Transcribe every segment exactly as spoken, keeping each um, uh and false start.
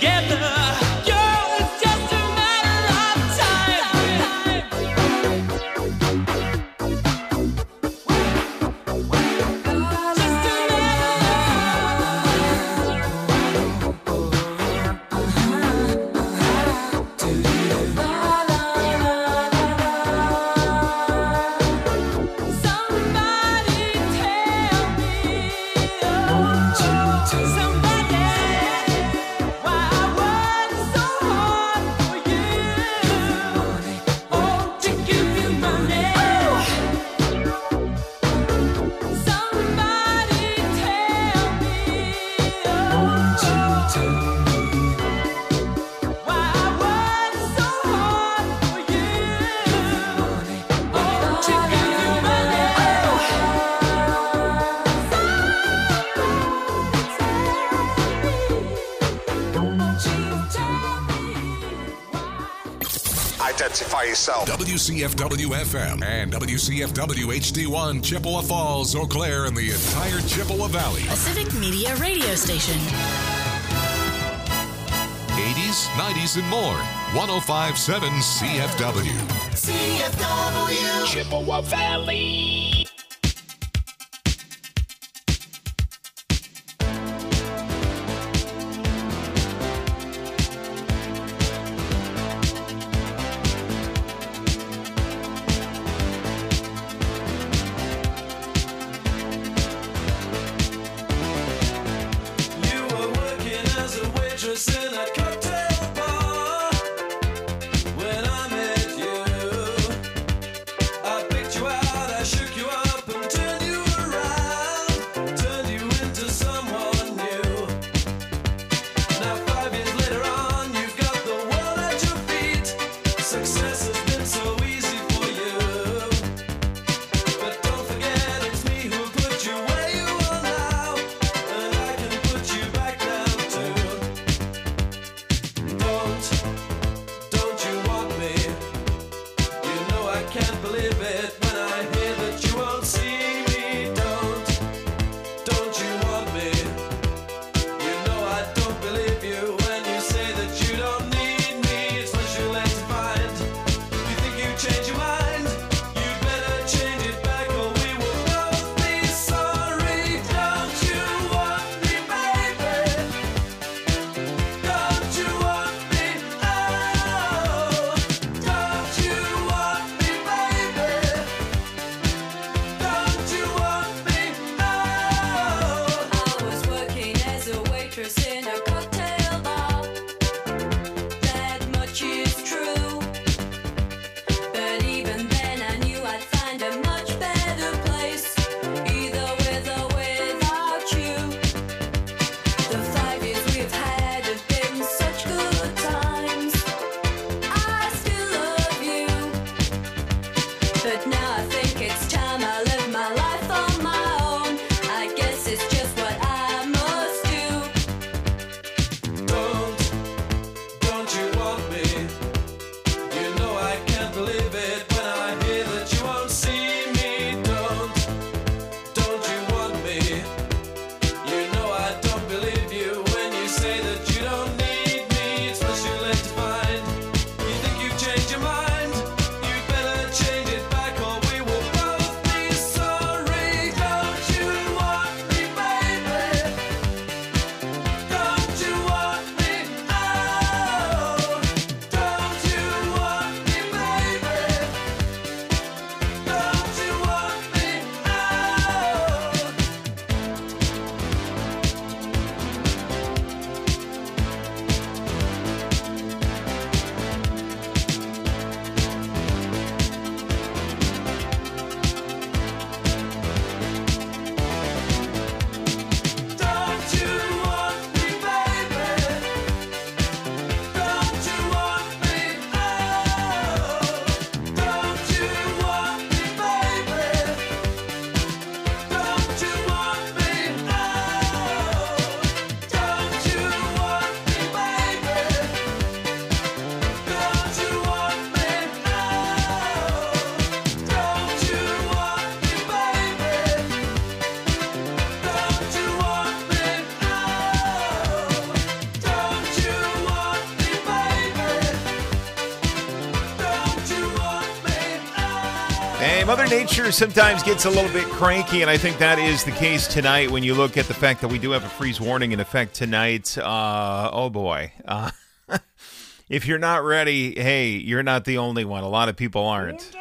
Identify yourself. W C F W F M and W C F W H D one, Chippewa Falls, Eau Claire, and the entire Chippewa Valley. A Civic Media radio station. eighties, nineties, and more. one oh five point seven C F W. C F W. Chippewa Valley. Hey, Mother Nature sometimes gets a little bit cranky, and I think that is the case tonight when you look at the fact that we do have a freeze warning in effect tonight. Uh, oh, boy. Uh, if you're not ready, hey, you're not the only one. A lot of people aren't.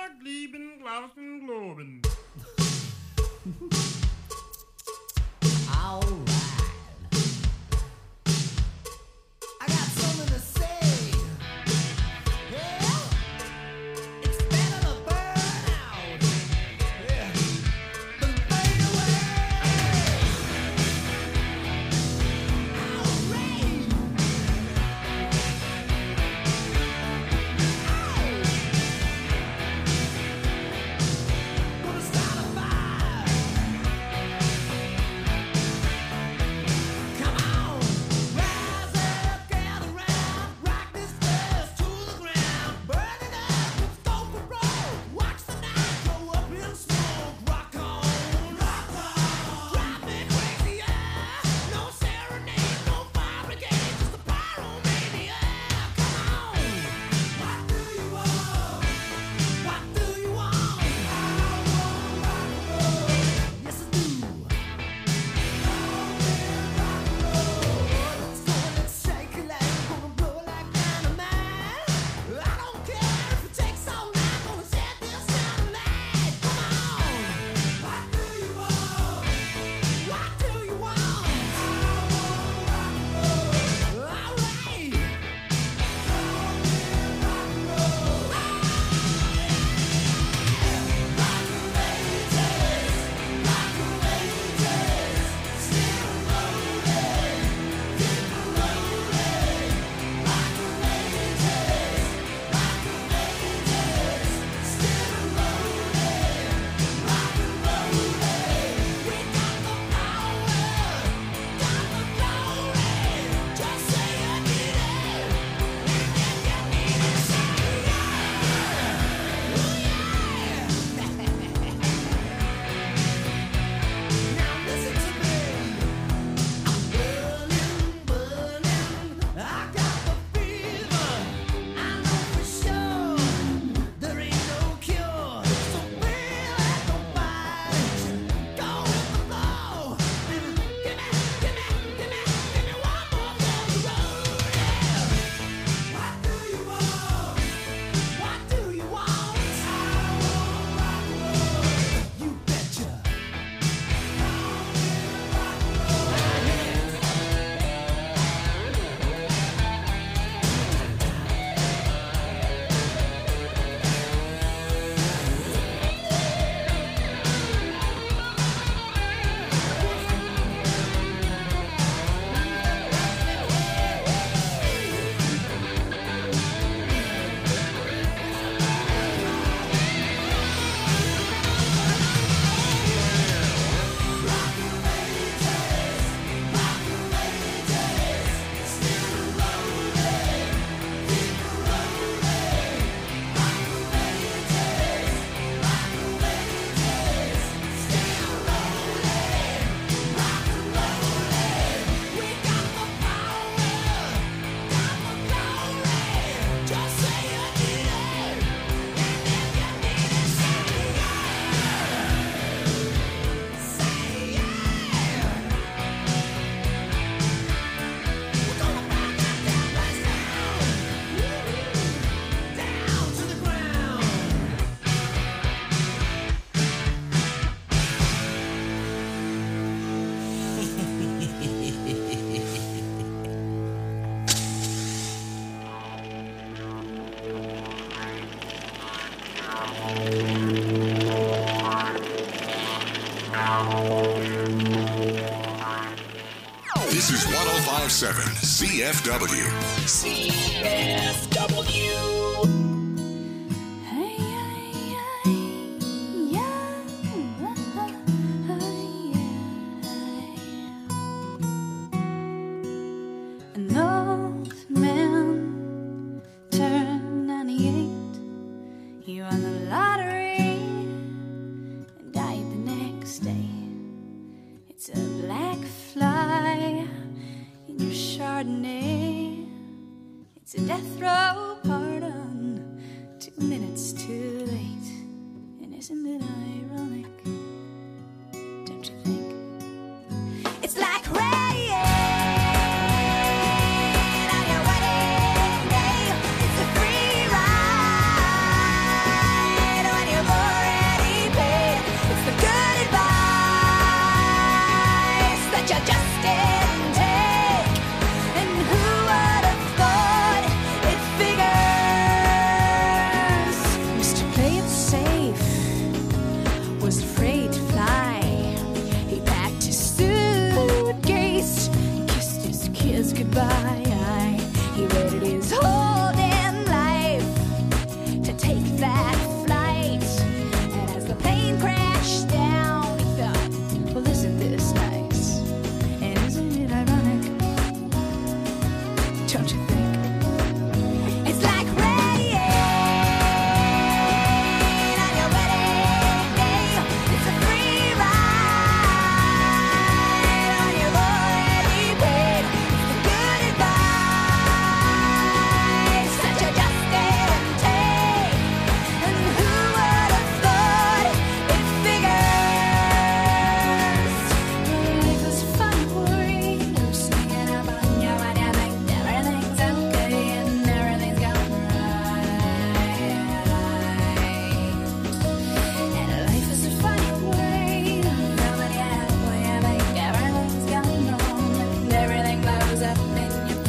This is one oh five point seven C F W. C F W. An old man turned ninety-eight. He won the lottery and died the next day. It's a black fly in your Chardonnay. It's a death row pardon, two minutes too late. And isn't it ironic? Don't you think? It's like rain on your wedding day. It's a free ride when you've already paid. It's the good advice that you just didn't take. And who would have thought it figures? Mister Play It Safe was afraid to fly. He packed his suitcase, kissed his kids goodbye. He waited his whole damn life to take that flight. And as the plane crashed down, he thought, well, isn't this nice? And isn't it ironic? Don't you think? It's like rain on your wedding day. It's a free ride when you've already paid. It's the good advice that you just didn't take. And who would have thought it figures? Life is fun, worried, or sneaking up on you when you think everything's okay and everything's going right. And life is a funny way to coming out when you think everything's going wrong and everything blows up in your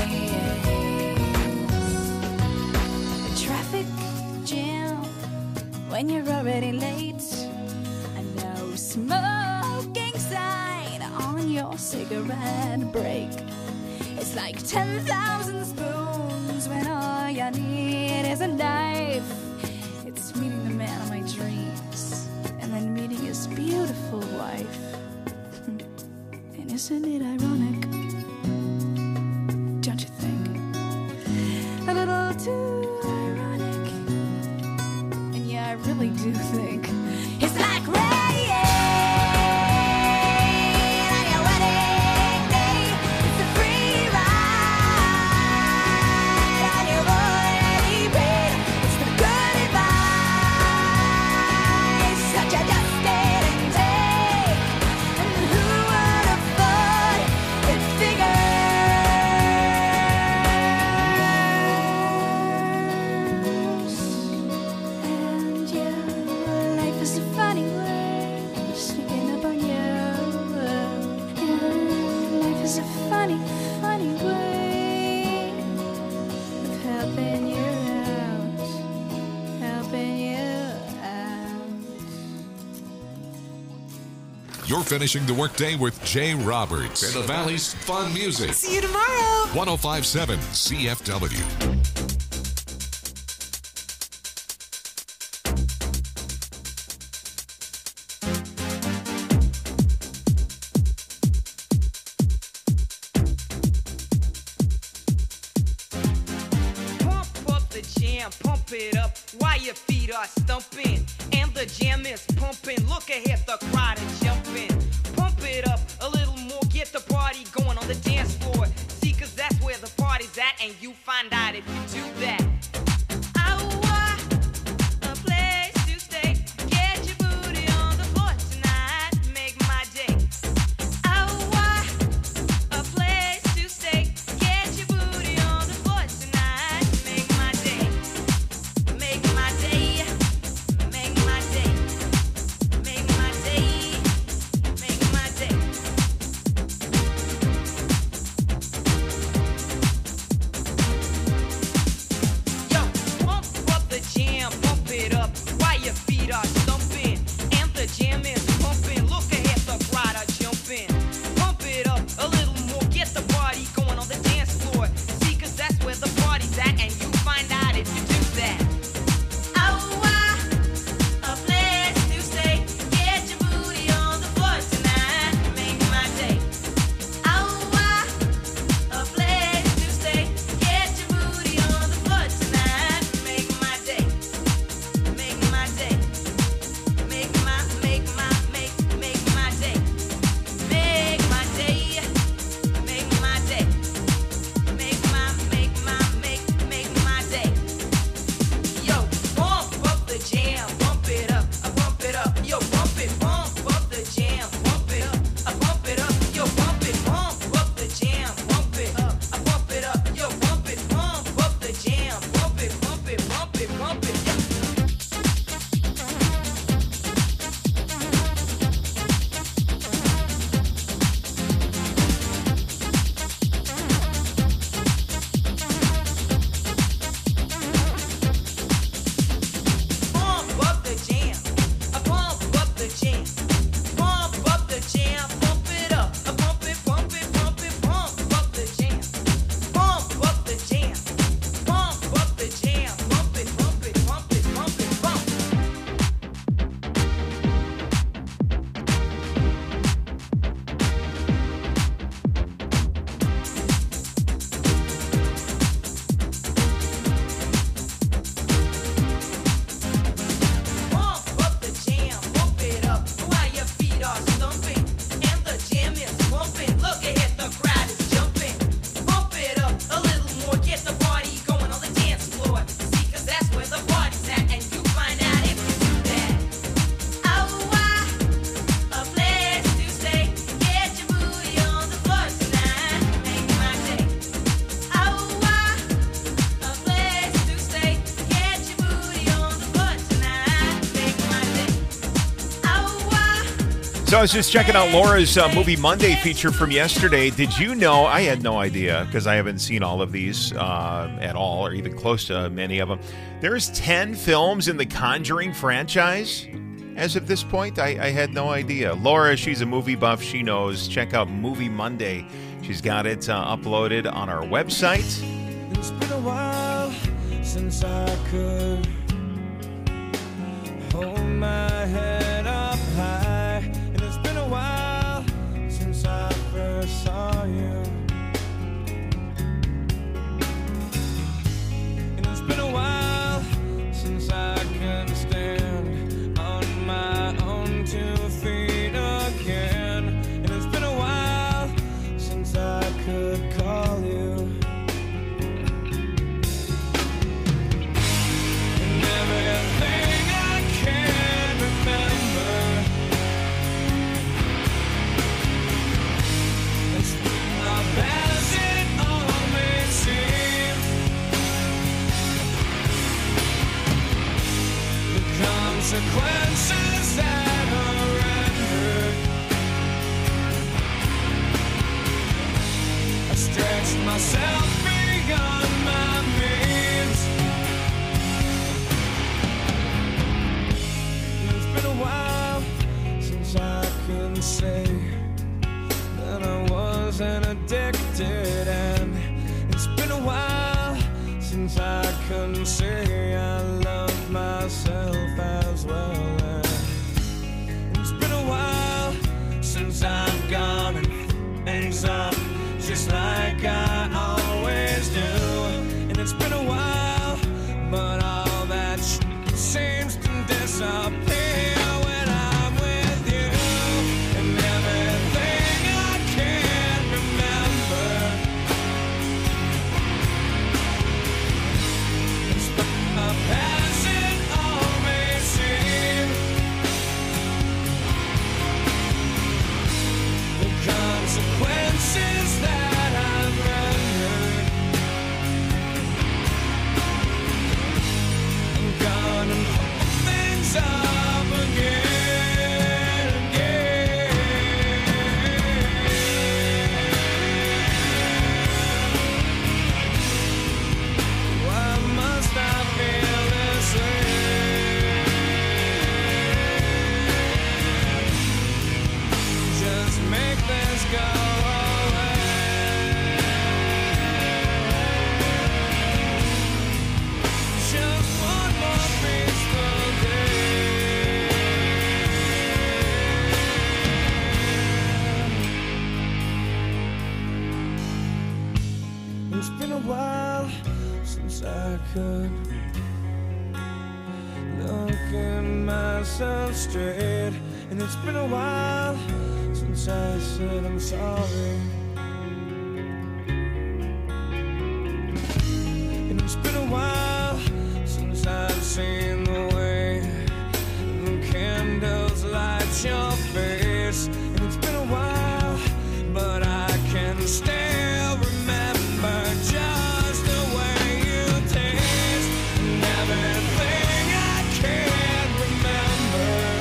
face. A traffic jam when you're already late. A no smoking sign on your cigarette break. It's like ten thousand spoons when all you need is a knife. It's meeting the man of my dreams and then meeting his beautiful wife. And isn't it ironic? Don't you think? A little too ironic. And yeah, I really do think it's like rain on your wedding day. It's a free ride when you've already paid. It's the good advice that you just didn't take. And who would have thought it figures? And yeah, life is a funny way sneaking up on you. Yeah, life is a funny, funny way of helping you out, helping you out. You're finishing the workday with Jay Roberts and the Valley's fun music. See you tomorrow. one oh five point seven C F W. Pump up the jam, pump it up while your feet are stumping. And the jam is pumping. Look ahead, the crowd is jumping. Pump it up a little more, get the party going on the dance floor. See, cause that's where the party's at, and you find out if you do that. I want a place to stay. Get your booty on the floor tonight. Make my day. I want a place to stay. Get your booty on the floor tonight. Make my day. Make my day. Make my day. Make my day. Make my day. So I was just checking out Laura's uh, Movie Monday feature from yesterday. Did you know, I had no idea, because I haven't seen all of these uh, at all, or even close to many of them. There's ten films in the Conjuring franchise as of this point. I, I had no idea. Laura, she's a movie buff. She knows. Check out Movie Monday. She's got it uh, uploaded on our website. It's been a while since I could hold my head up high, and it's been a while since I first saw you, and it's been a while since I can stand on my own two feet again, and it's been a while since I could call you. Everything I can remember, it's not as it all may seem. The consequences that are rendered, I stretched myself beyond my means. It's been a while since I can say that I wasn't addicted, and it's been a while since I can say I love myself as well. And it's been a while since I've gone and things up just like I always do, and it's been a while, but all that shit seems to disappear. Consequences that I've rendered, I'm gonna hold things up again, again. Why must I feel this way? Just make this go away. Just one more peaceful day. It's been a while since I could look at myself straight, and it's been a while since I said I'm sorry, and it's been a while since I've seen the way the candles light your face, and it's been a while, but I can still remember just the way you taste, and everything I can remember.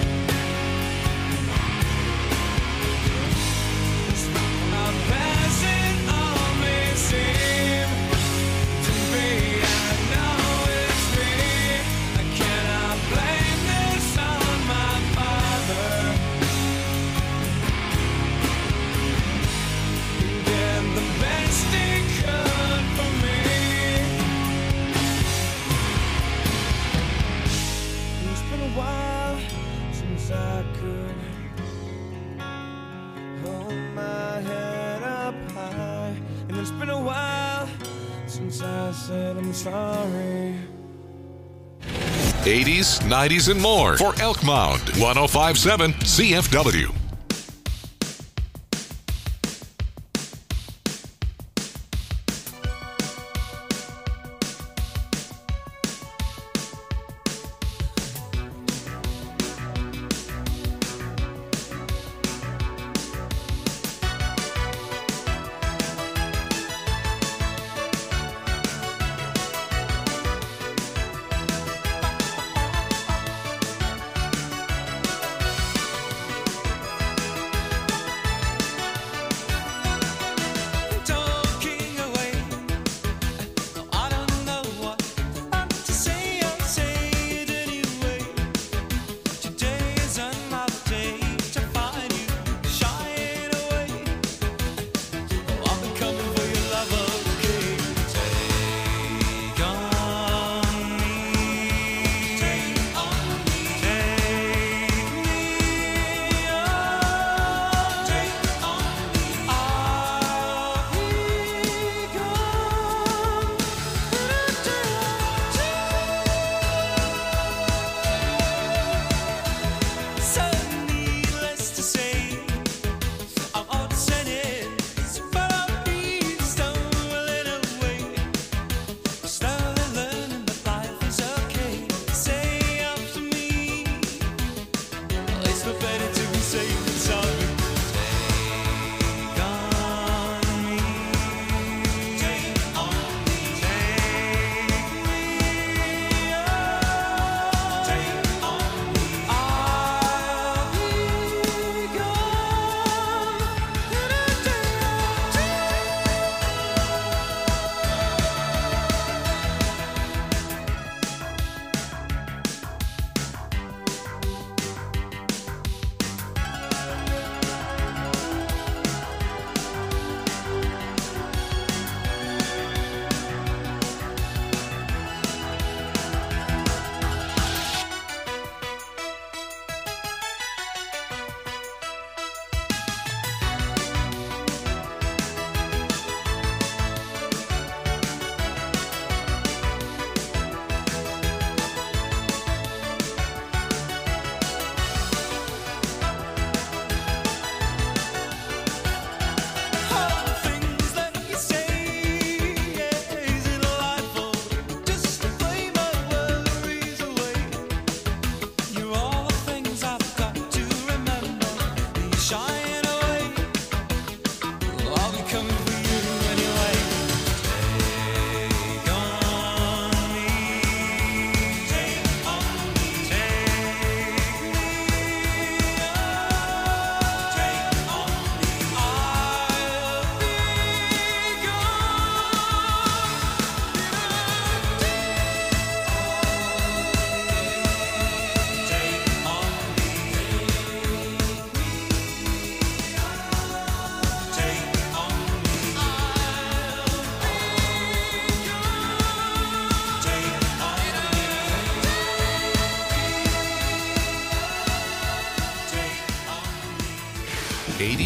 As it all may seem to be, I know it's me. I cannot blame this on my father. He did the best he could for me. It's been a while since I could hold my head up high, and it's been a while since I said I'm sorry. eighties, nineties, and more for Elk Mound. one oh five point seven C F W.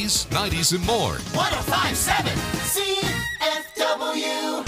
eighties, nineties, and more. one oh five point seven C F W.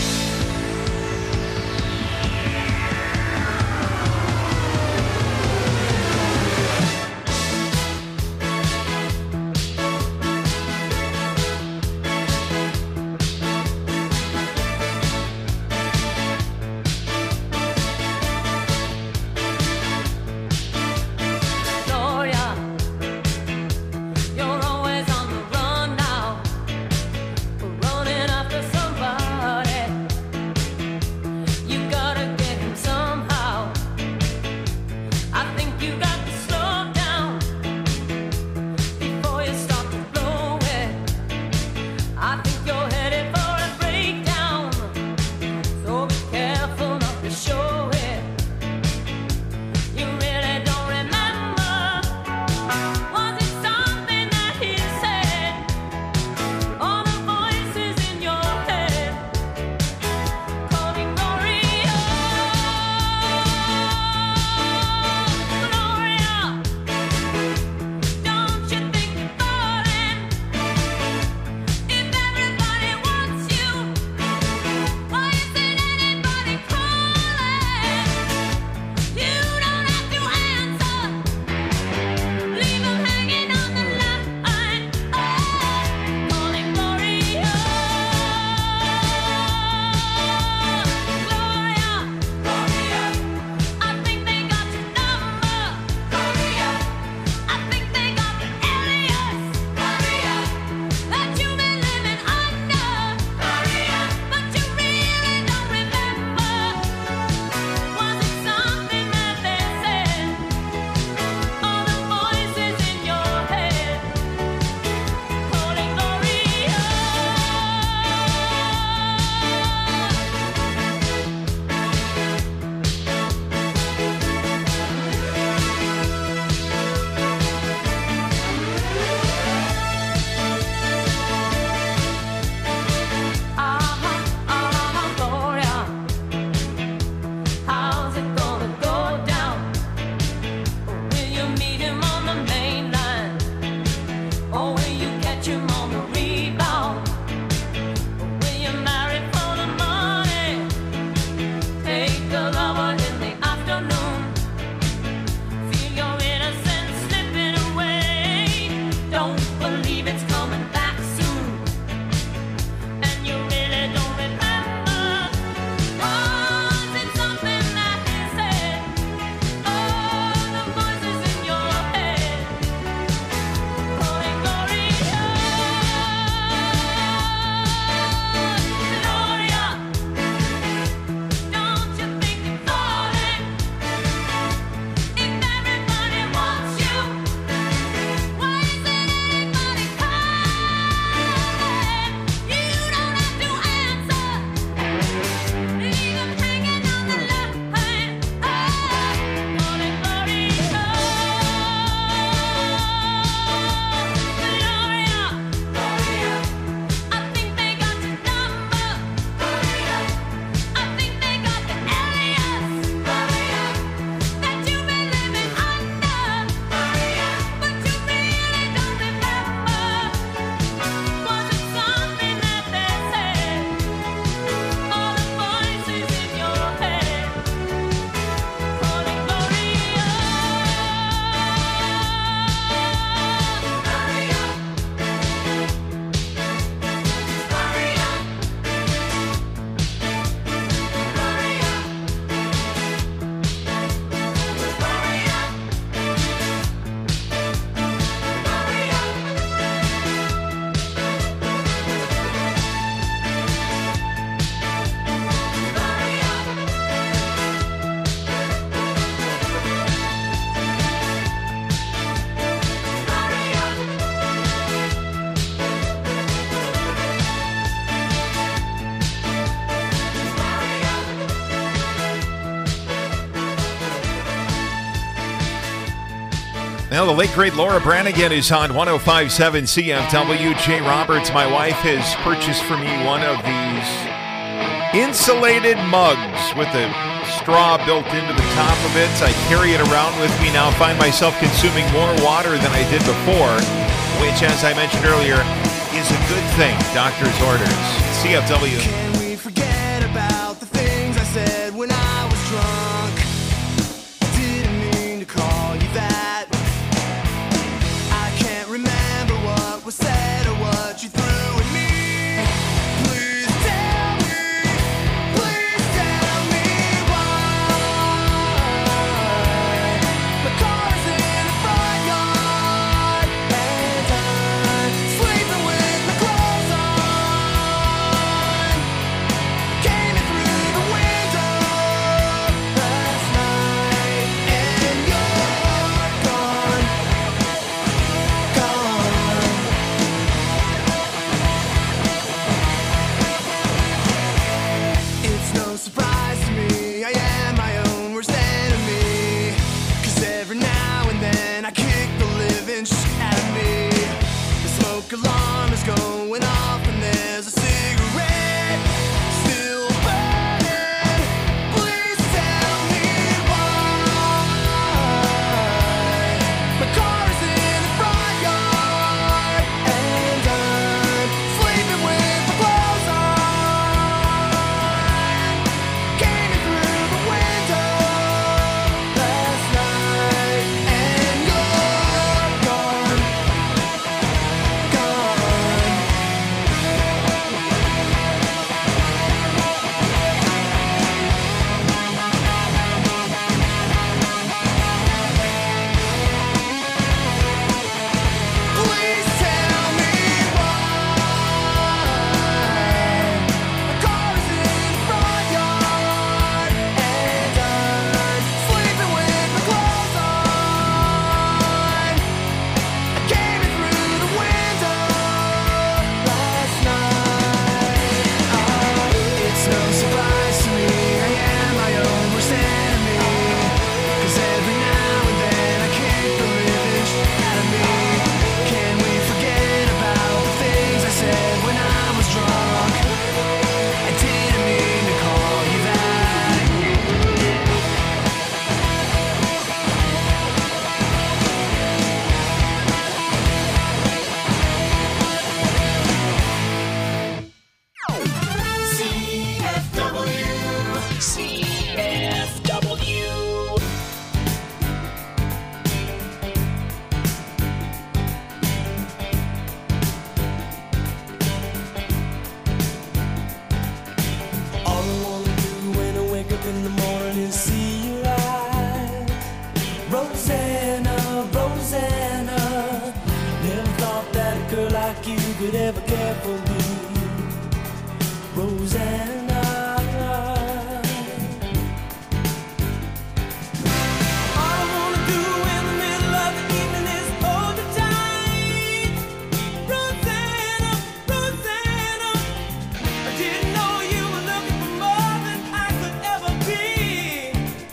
Now, the late, great Laura Branigan is on one oh five point seven C F W. Jay Roberts, my wife, has purchased for me one of these insulated mugs with a straw built into the top of it. I carry it around with me now, find myself consuming more water than I did before. which, as I mentioned earlier, is a good thing. Doctor's orders. C F W. Can we forget about the things I said when I was drunk? I didn't mean to call you that. I can't remember what was said or what you threw at me. Please tell me, please tell me why. My car's in the front yard and I'm sleeping with my clothes on. Came in through the window last night and you're gone, gone. It's no surprise to me, I am my own worst enemy. Cause every now and then I kick the living shit out of me. The smoke alarm is going off and there's a cigarette still burning. Please tell me why. My car is in the front yard and I'm sleeping with my clothes on. Came in through the window last night and you're gone, gone. Please tell me why. My car is in the front yard and I'm sleeping with my clothes on. I came in through the window last night. It's no surprise to me, I am my own worst enemy. Cause every now and then I kick the living shit out of me. Can we forget about the things I said when I was drunk? I didn't mean to call you that. C F W. C F W. All I wanna do when I wake up in the morning is see your eyes. Rosanna, Rosanna. Never thought that a girl like you could ever care for me. Rosanna. All I wanna do in the middle of the evening is hold you tight. Rosanna, Rosanna. I didn't know you were looking for more than I could ever be.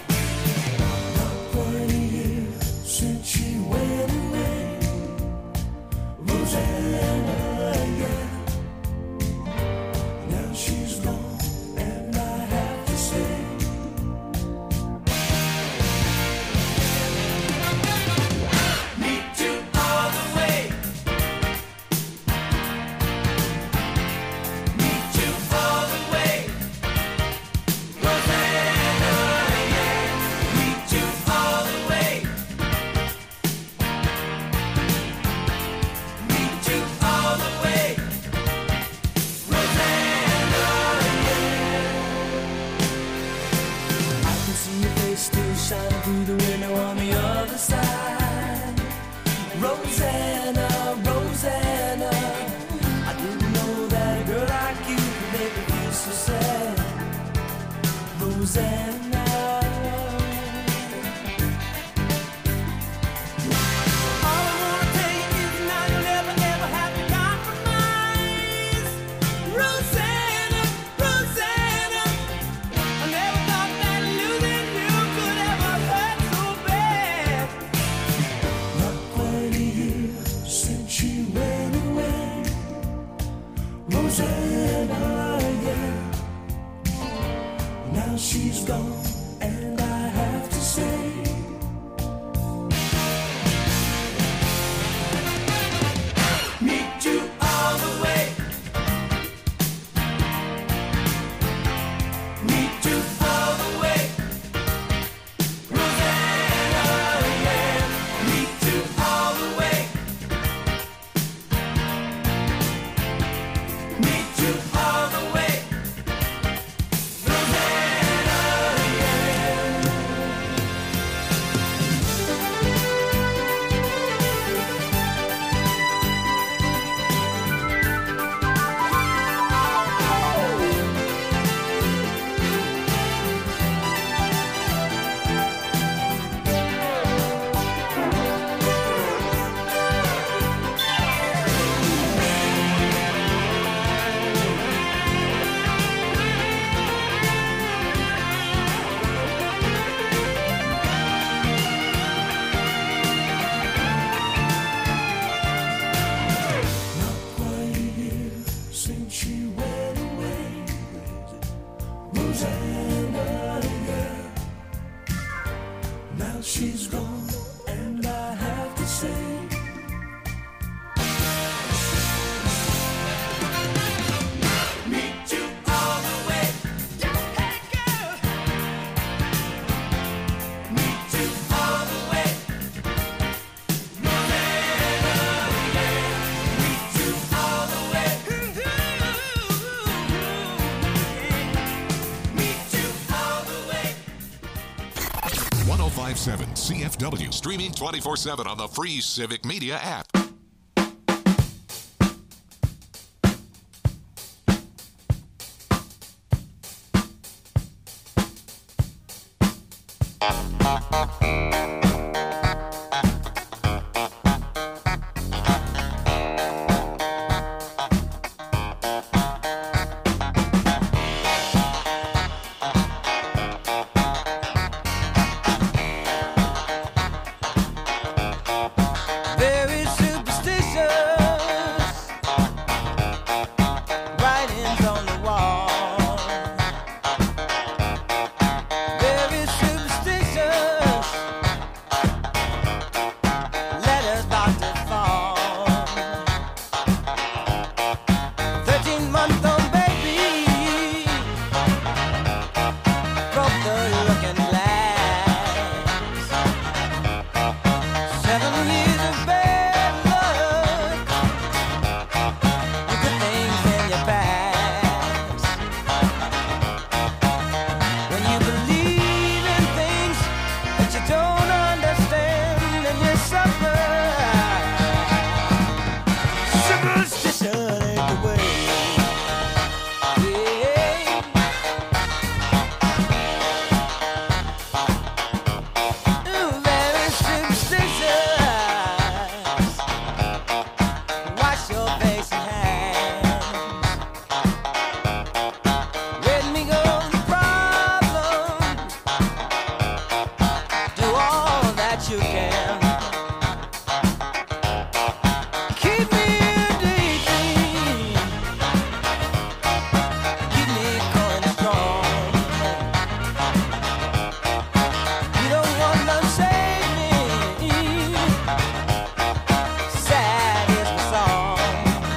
Twenty years since she went away, Rosanna, yeah. Now she's gone, and I have to say, me too all the way. Me too all the way. Rosanna, yeah. Me too all the way. Me too all the way. Rosanna, yeah. I can see your face still shining through the window on the other side. Rosanna, Rosanna. I didn't know that a girl like you could make me feel so sad. Rosanna. All I wanna tell you is now you'll never ever have to compromise. Rosanna, Rosanna. I never thought that losing you could ever hurt so bad. Not twenty years since she went away. Rosanna, yeah. Now she's gone, and I have to say, she's gone, and I have to say, meet you all the way. Hey girl, meet you all the way. No matter meet you all the way. Meet you all the way. one oh five point seven C F W, streaming twenty-four seven on the free Civic Media app. Very superstitious writings on the wall. Very superstitious letters about to fall. Thirteen month old baby broke the looking glass. Seven years of bad luck, the good things in your past. When you believe in things that you don't understand, and you suffer. Superstition ain't the way. Yeah. Ooh, very superstitious. Wash your face and hands. Let me go the problems. Do all that you can. Keep me daydream. Keep me going strong. You don't want to save me. Sad is my song.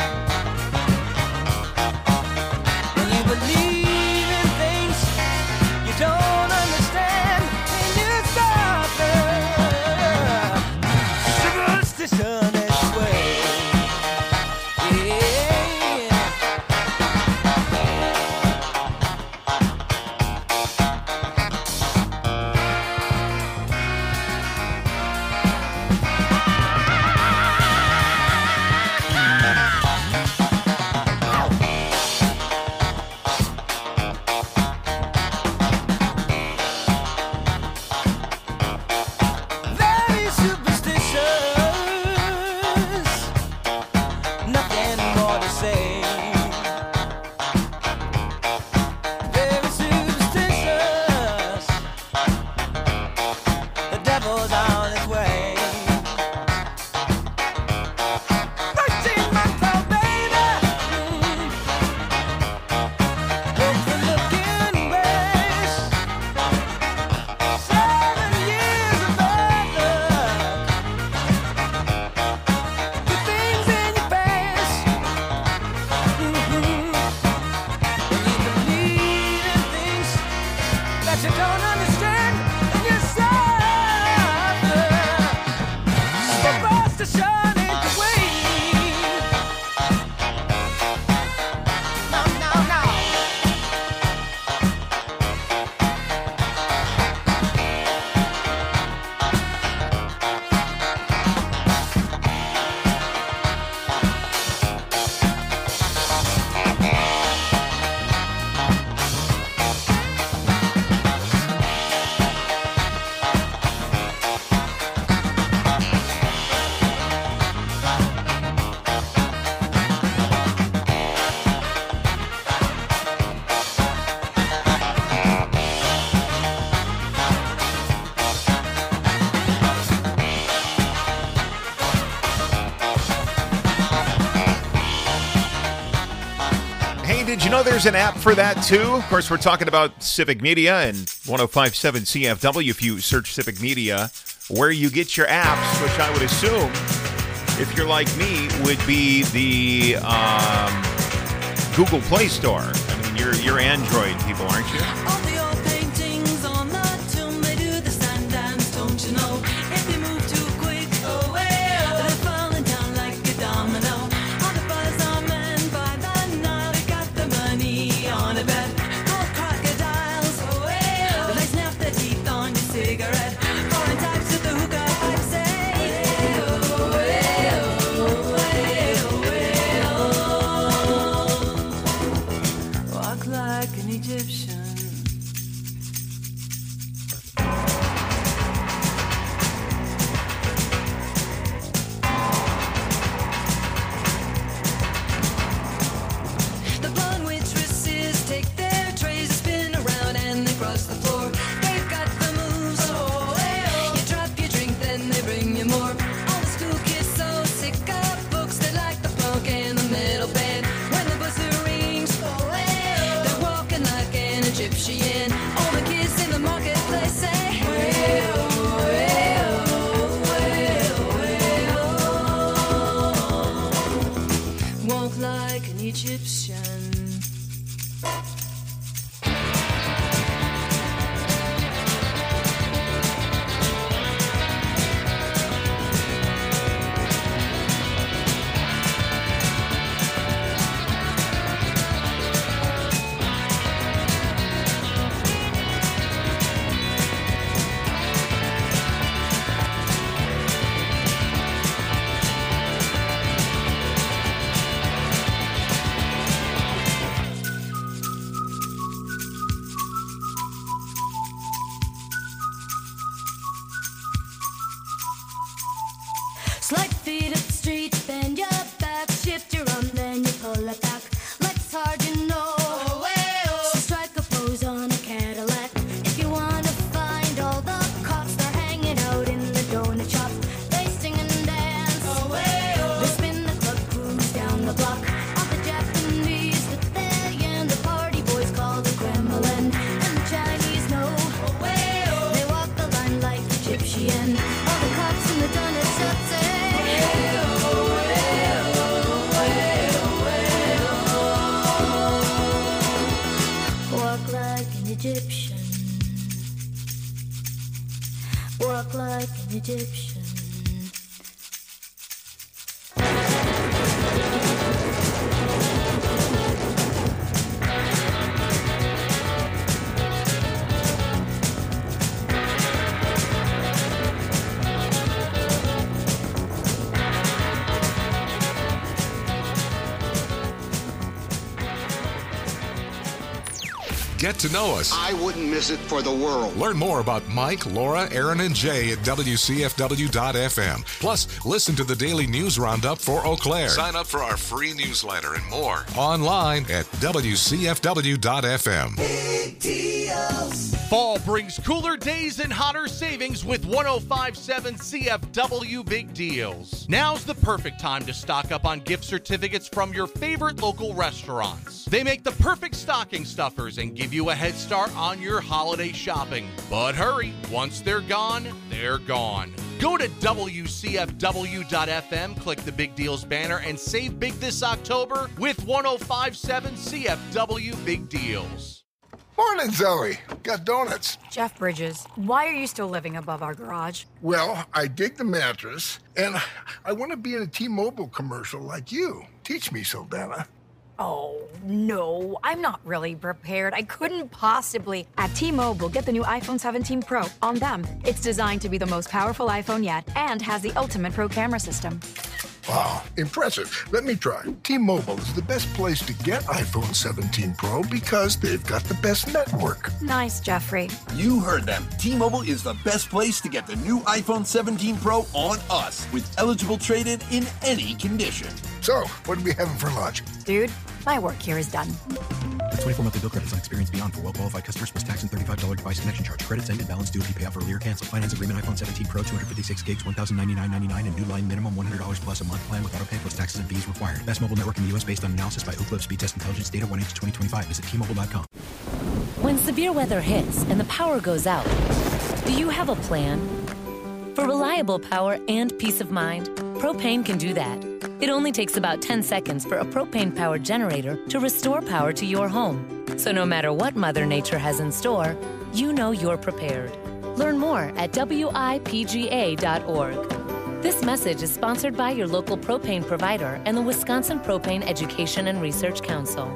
When you believe in things you don't understand, and you suffer. Superstition is the way. Yeah. Very superstitious, nothing more to say. Very superstitious, the devil's on his way. Thirteen month old baby, broke the looking glass. Seven years of bad luck, good things in your past. Mhm. When you believe in things that you don't understand, and you suffer. Superstition ain't the way. No, no, no. know there's an app for that, too? Of course, we're talking about Civic Media and one oh five point seven C F W. If you search Civic Media, where you get your apps, which I would assume, if you're like me, would be the um, Google Play Store. I mean, you're, you're Android people, aren't you? All the old paintings on the tomb, they do the sign dance, don't you know? If you move too quick, oh, well, they're falling down like a domino. All the buzz men by the Nile, they got the money on a bet. Gold crocodiles, oh, well, they snap their teeth on your cigarette. Foreign types with the hookah pipe say, oh, well, oh, well. Walk like an Egyptian. The blonde waitresses take their trays, spin around and they cross the floor. They've got the moves, oh, well. You drop your drink, then they bring you more. All the school kids so sick of books, they like the punk and the metal band. When the buzzer rings, oh, well, they're walking like an Egyptian. All the kids in the marketplace say, well, well, well, well. Walk like an Egyptian. Slide feet up the street, bend your back, shift your arm, then you pull it back. Legs hard, you know. Oh, well. So strike a pose on a Cadillac. If you wanna find all the cops, they're hanging out in the donut shop. They sing and dance. Oh, well. They spin the club, cruise down the block. All the Japanese that they and the party boys call the Kremlin. And the Chinese know. Oh, well. They walk the line like Egyptian. All the cops in the donut shop say, walk like an Egyptian. Walk like an Egyptian. Get to know us. I wouldn't miss it for the world. Learn more about Mike, Laura, Aaron, and Jay at W C F W dot F M. Plus, listen to the daily news roundup for Eau Claire. Sign up for our free newsletter and more online at W C F W dot F M. Big deals. Fall brings cooler days and hotter savings with one oh five point seven C F W Big Deals. Now's the perfect time to stock up on gift certificates from your favorite local restaurants. They make the perfect stocking stuffers and give you a head start on your holiday shopping. But hurry, once they're gone, they're gone. Go to W C F W dot F M, click the Big Deals banner, and save big this October with one oh five point seven C F W Big Deals. Morning, Zoe. Got donuts. Jeff Bridges, why are you still living above our garage? Well, I dig the mattress, and I want to be in a T-Mobile commercial like you. Teach me, Saldana. Oh, no, I'm not really prepared. I couldn't possibly. At T-Mobile, get the new iPhone seventeen Pro on them. It's designed to be the most powerful iPhone yet and has the ultimate pro camera system. Wow, impressive. Let me try. T-Mobile is the best place to get iPhone seventeen Pro because they've got the best network. Nice, Jeffrey. You heard them. T-Mobile is the best place to get the new iPhone seventeen Pro on us with eligible trade-in in any condition. So, what are we having for lunch? Dude, My work here is done. twenty-four monthly bill credits on experience beyond for well-qualified customers plus tax and thirty-five dollars device connection charge. Credits end and balance due if you pay off earlier. Cancel. Finance agreement iPhone seventeen Pro, two hundred fifty-six gigs, one thousand ninety-nine dollars and ninety-nine cents and new line minimum one hundred dollars plus a month plan with auto pay plus taxes and fees required. Best mobile network in the U S based on analysis by Ookla Speed Test Intelligence data one H twenty twenty-five. Visit T Mobile dot com. When severe weather hits and the power goes out, do you have a plan? For reliable power and peace of mind, Propane can do that. It only takes about ten seconds for a propane-powered generator to restore power to your home. So no matter what Mother Nature has in store, you know you're prepared. Learn more at W I P G A dot org. This message is sponsored by your local propane provider and the Wisconsin Propane Education and Research Council.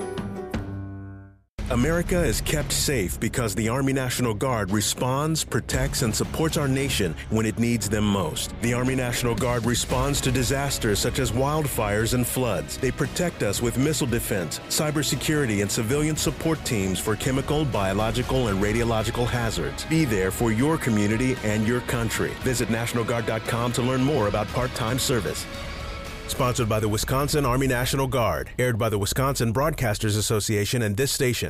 America is kept safe because the Army National Guard responds, protects, and supports our nation when it needs them most. The Army National Guard responds to disasters such as wildfires and floods. They protect us with missile defense, cybersecurity, and civilian support teams for chemical, biological, and radiological hazards. Be there for your community and your country. Visit National Guard dot com to learn more about part-time service. Sponsored by the Wisconsin Army National Guard. Aired by the Wisconsin Broadcasters Association and this station.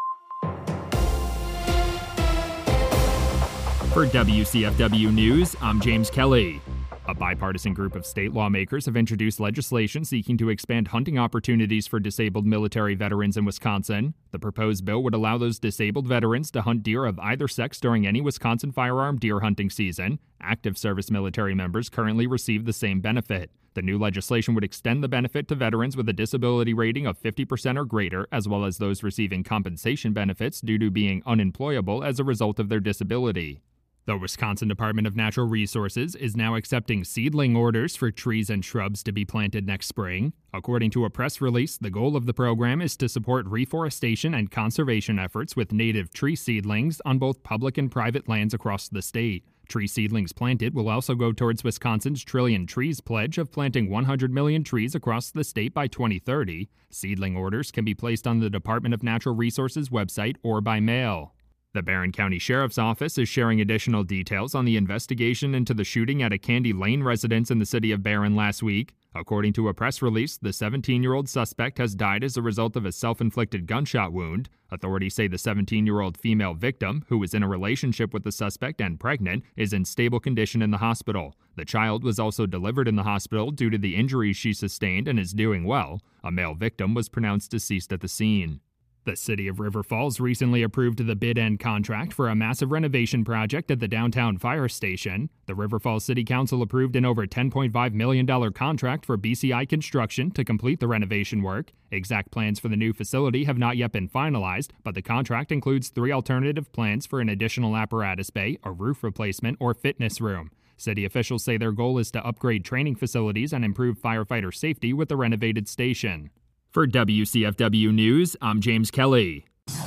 For W C F W News, I'm James Kelly. A bipartisan group of state lawmakers have introduced legislation seeking to expand hunting opportunities for disabled military veterans in Wisconsin. The proposed bill would allow those disabled veterans to hunt deer of either sex during any Wisconsin firearm deer hunting season. Active service military members currently receive the same benefit. The new legislation would extend the benefit to veterans with a disability rating of fifty percent or greater, as well as those receiving compensation benefits due to being unemployable as a result of their disability. The Wisconsin Department of Natural Resources is now accepting seedling orders for trees and shrubs to be planted next spring. According to a press release, the goal of the program is to support reforestation and conservation efforts with native tree seedlings on both public and private lands across the state. Tree seedlings planted will also go towards Wisconsin's Trillion Trees pledge of planting one hundred million trees across the state by twenty thirty. Seedling orders can be placed on the Department of Natural Resources website or by mail. The Barron County Sheriff's Office is sharing additional details on the investigation into the shooting at a Candy Lane residence in the city of Barron last week. According to a press release, the seventeen-year-old suspect has died as a result of a self-inflicted gunshot wound. Authorities say the seventeen-year-old female victim, who was in a relationship with the suspect and pregnant, is in stable condition in the hospital. The child was also delivered in the hospital due to the injuries she sustained and is doing well. A male victim was pronounced deceased at the scene. The city of River Falls recently approved the bid-end contract for a massive renovation project at the downtown fire station. The River Falls City Council approved an over ten point five million dollars contract for B C I Construction to complete the renovation work. Exact plans for the new facility have not yet been finalized, but the contract includes three alternative plans for an additional apparatus bay, a roof replacement, or fitness room. City officials say their goal is to upgrade training facilities and improve firefighter safety with the renovated station. For W C F W News, I'm James Kelly.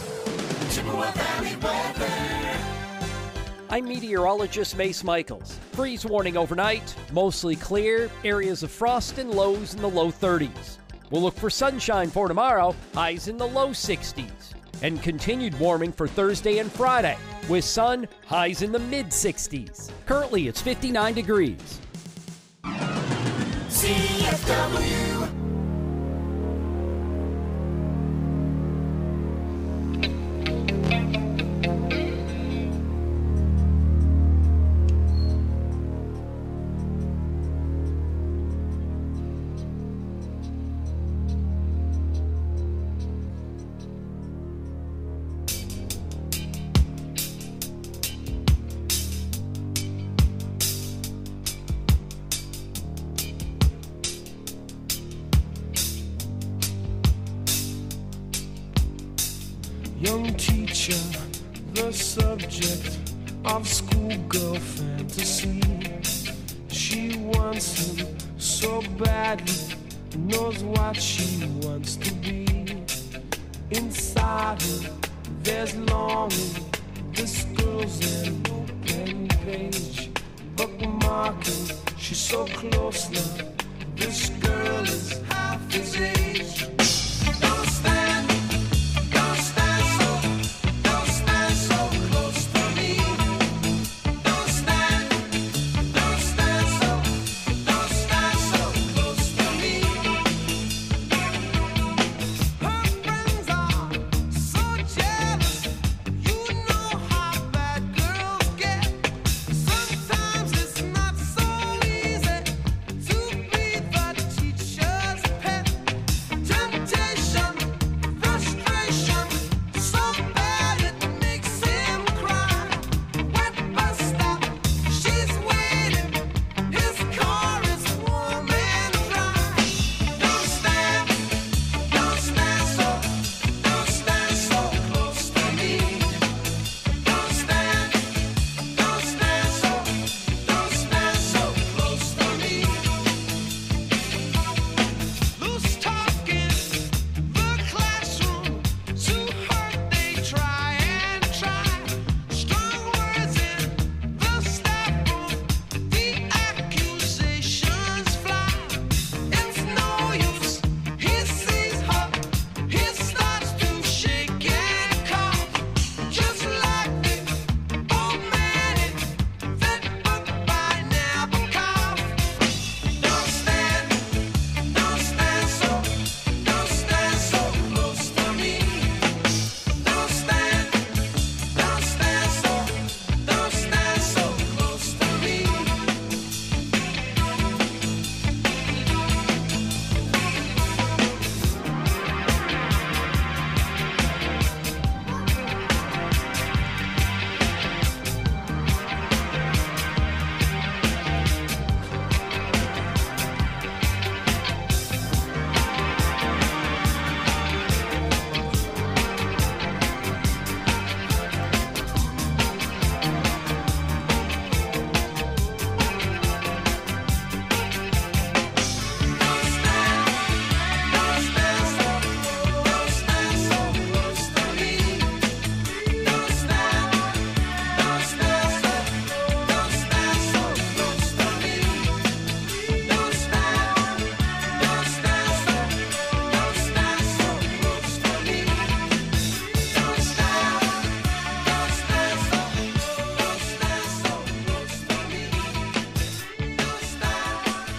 I'm meteorologist Mace Michaels. Freeze warning overnight, mostly clear, areas of frost and lows in the low thirties. We'll look for sunshine for tomorrow, highs in the low sixties. And continued warming for Thursday and Friday, with sun, highs in the mid sixties. Currently, it's fifty-nine degrees. C F W. Young teacher, the subject of schoolgirl fantasy. She wants him so badly, knows what she wants to be. Inside her, there's longing. This girl's an open page, bookmarking. She's so close now. This girl is half his age. Don't stand.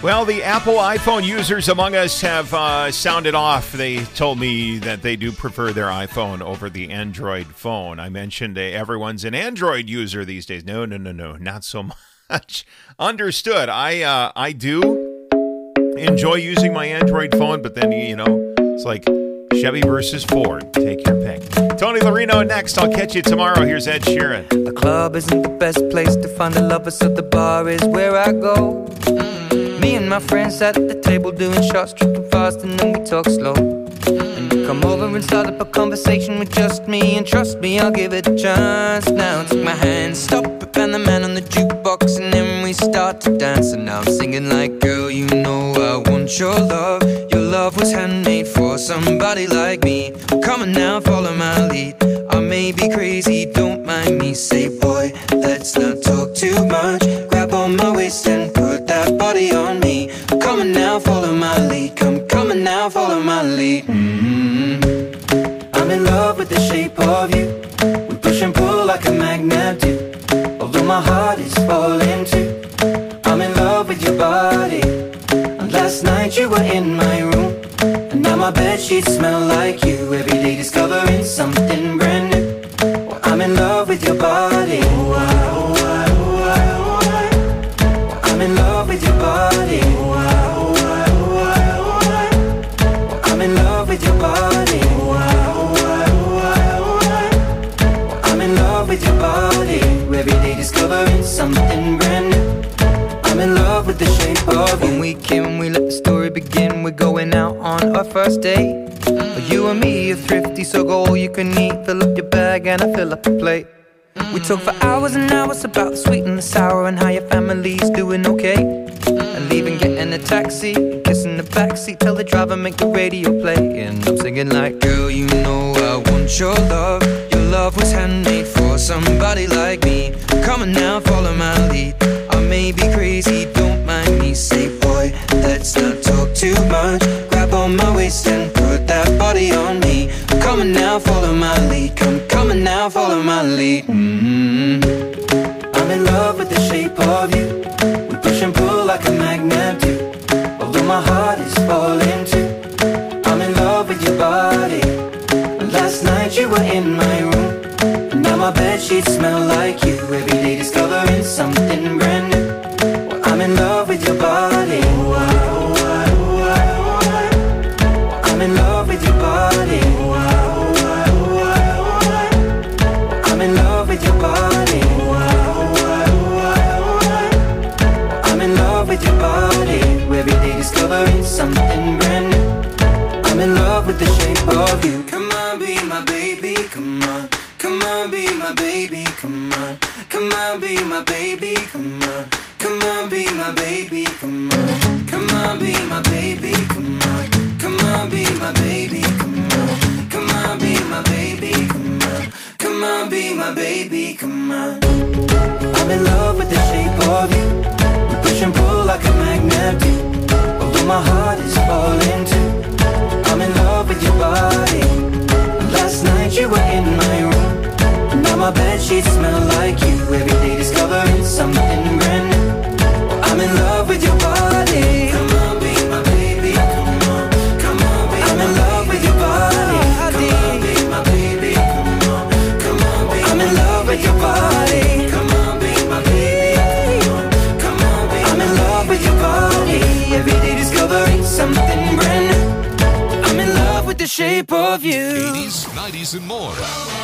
Well, the Apple iPhone users among us have uh, sounded off. They told me that they do prefer their iPhone over the Android phone. I mentioned uh, everyone's an Android user these days. No, no, no, no, not so much. Understood. I uh, I do enjoy using my Android phone, but then, you know, it's like Chevy versus Ford. Take your pick. Tony Larino next. I'll catch you tomorrow. Here's Ed Sheeran. The club isn't the best place to find a lover, so the bar is where I go. Mm-hmm. Me and my friends at the table doing shots, tripping fast, and then we talk slow. And you come over and start up a conversation with just me, and trust me, I'll give it a chance. Now take my hand, stop it, and the man on the jukebox, and then we start to dance. And now I'm singing like, girl, you know I want your love. Your love was handmade for somebody like me. Come on now, follow my lead. I may be crazy, don't mind me. Say, boy, let's not talk too much. Grab on my waist and put that body on me. Come on now, follow my lead. Come, come on now, follow my lead. Mm-hmm. I'm in love with the shape of you. We push and pull like a magnet do. Although my heart is falling too. I'm in love with your body. And last night you were in my room, and now my bedsheets smell like you. Every day discovering something brand new. Well, I'm in love with your body. Oh, I, oh, I, oh, I, oh, I. Well, I'm in love with your body. Oh, I, oh, I, oh, I, oh, I. Well, I'm in love with your body. Oh, I, oh, I, oh, I, oh, I. Well, I'm in love with your body. Every day discovering something brand new. I'm in love with the shape of you. When we came, we let the story begin. We're going out on our first date. Mm-hmm. You and me are thrifty, so go all you can eat. Fill up your bag and I fill up the plate. Mm-hmm. We talk for hours and hours about the sweet and the sour, and how your family's doing okay. Mm-hmm. And leaving, getting a taxi, kissing the backseat, tell the driver make the radio play. And I'm singing like, girl, you know I want your love. Your love was handmade for somebody like me. Come on now, follow my lead. I may be crazy, don't mind me. Say, boy, let's not talk too much. Grab on my waist and put that body on me. Come on now, follow my lead. Come, come on now, follow my lead. Mm-hmm. I'm in love with the shape of you. We push and pull like a magnet do. Although my heart is falling too. I'm in love with your body. Last night you were in my room, and now my bedsheets smell like you. Every day discovering something brand new. Well, I'm in love with your body. Oh, I, oh, I, oh, I, oh, I. Well, I'm in love with your body. Oh, I, oh, I, oh, I, oh, I. Well, I'm in love with your body. Oh, I, oh, I, oh, I, oh, I. Well, I'm in love with your body. Every day discovering something brand new. I'm in love with the shape of you. Come on, be my baby, come on. Come on, be my baby, come on. Come on, be my baby, come on. Come on, be my baby, come on. Come on, be my baby, come on. Come on, be my baby, come on. Come on, be my baby, come on. Come on, be my baby, come on. I'm in love with the shape of you. We push and pull like a magnet do. Although my heart is falling too. I'm in love with your body. Last night you were in my room, and now my bedsheets smell like you. Every day discovering something brand new. Well, I'm in love with your body. Come on, be my baby. Come on, come on, be I'm in love with your body. Come on, be my baby. Come on, come on, be I'm in love with your body. Come on, be my baby. Come on, come on, be I'm in love with your body. Every day discovering something brand new. I'm in love with the shape of you. eighties, nineties, and more.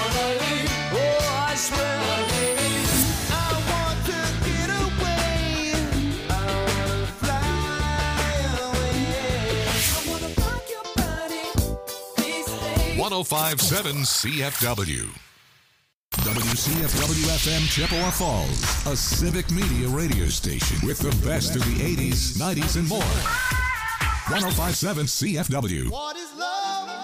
one oh five point seven C F W. W C F W F M Chippewa Falls, a civic media radio station with the best of the eighties, nineties, and more. one oh five point seven C F W. What is love?